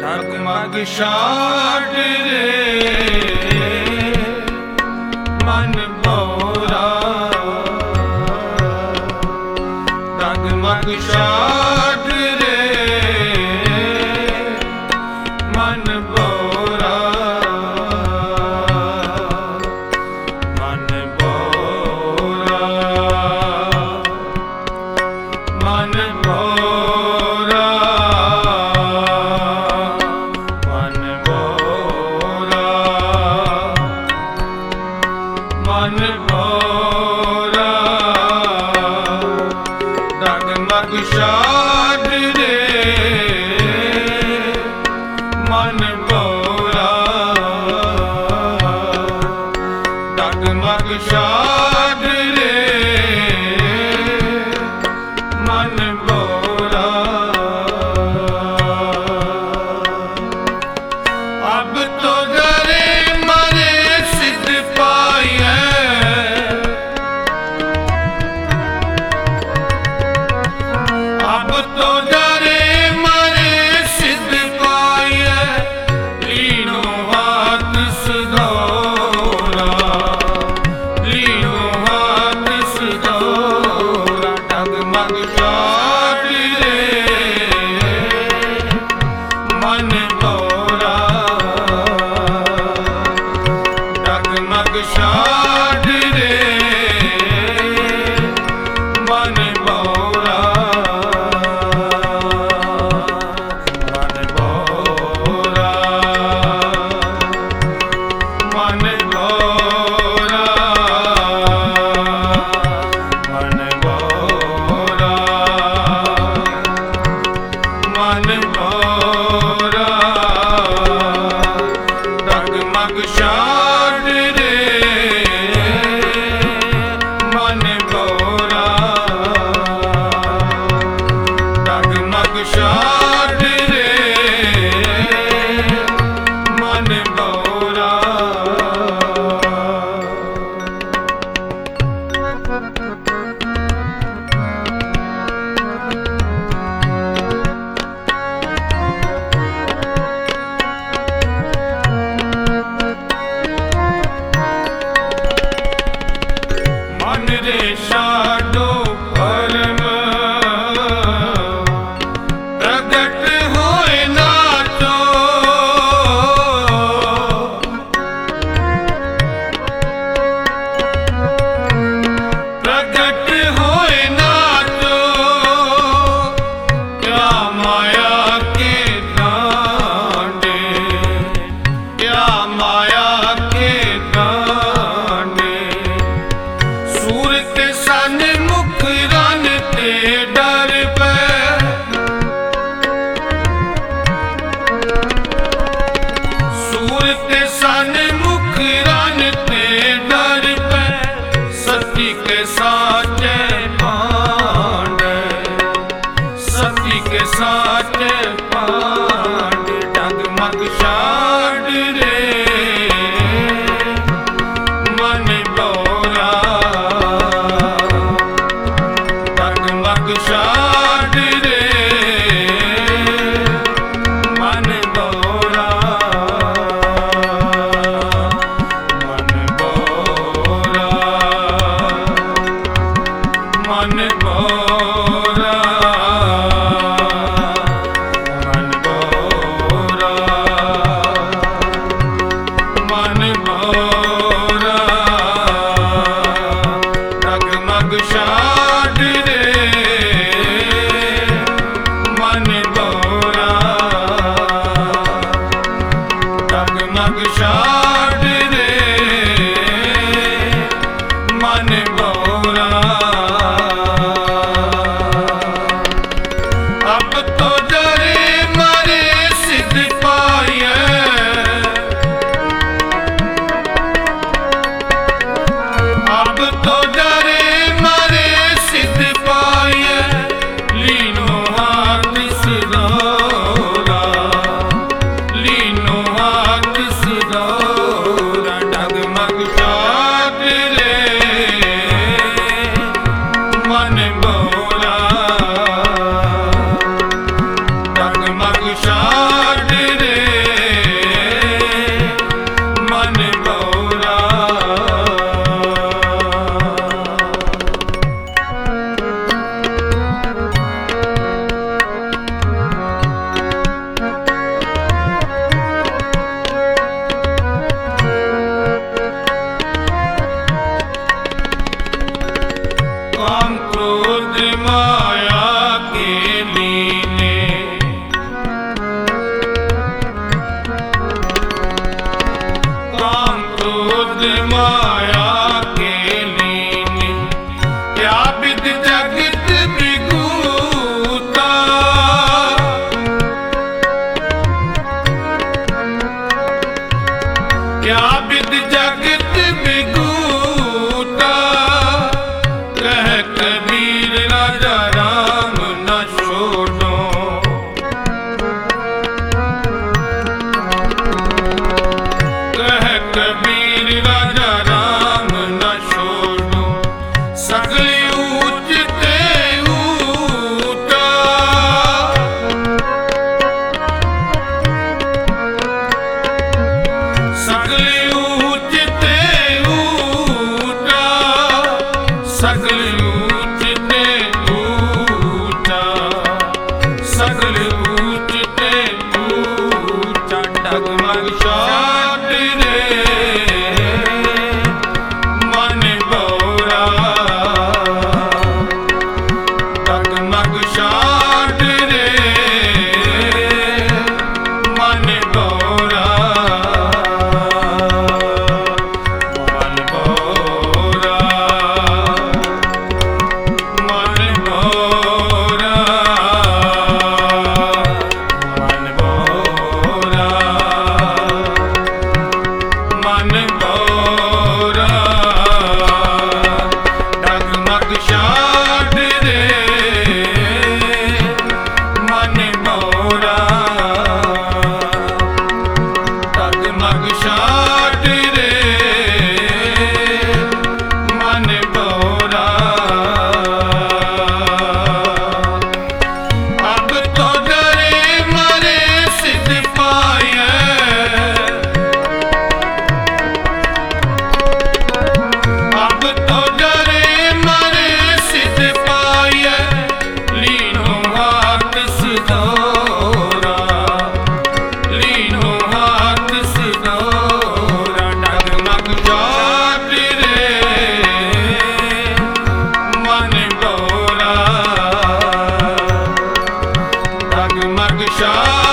डगमग छाड़ रे मन भौरा, डगमग छाड़ रे मन भौरा, मन भौरा, मन भौरा, मन भौरा, मन भौरा, डगमग छाड़ रे मन भौरा, डगमग छाड़ रे मन भौरा। अब तो डरे मरे सिद्ध पाए, अब तो डरे मरे सिद्ध पाए, लीनो हाथ सुधोरा, लीनो हाथ सुधोरा, डगमग छाड़ रे मन भौरा, डगमग छाड़ रे मन भौरा, मन भौरा, मन भौरा, मन भौरा, मन भौरा, डगमग छाड़ रे मन भौरा, डगमग छाड़ रे मन भौरा। मन रे छाड़ो भरम, प्रगट होए नाचो, प्रगट होए नाचो, क्या माया के डांडे, क्या माया के डांडे, सूर के सन मुख रन ते डर पे, सूर के सन मुख रन ते डर पे, सती के साचे पांडे, सती के साचे पांडे, डगमग छाड़ रे मन भौरा, डगमग छाड़ रे मन भौरा, मन भौरा, मन भौरा, मन भौरा, मन भौरा, डगमग छाड़ रे मन भौरा, डगमग छाड़ रे मन भौरा। अब तो डरे मरे सिद्ध पाए, अब तो डरे मरे सिद्ध पाए, लीनो हाथ सुधोरा, लीनो हाथ सुधोरा, डगमग छाड़ रे मन भौरा, डगमग छाड़ डगमग शाट रे मन भौरा डगमग शाट रे मन भौरा मन भौरा मन भौरा मन भौरा मन भौरा डगमग शाट रे मन भौरा डगमग शाट रे मन भौरा अब तो डरे मरे सिद्ध पाए अब तो डरे मरे सिद्ध पाए लीनो हाथ सिदोरा लीनो हाथ सिदोरा डगमग शाट रे मन भौरा डगमग शाट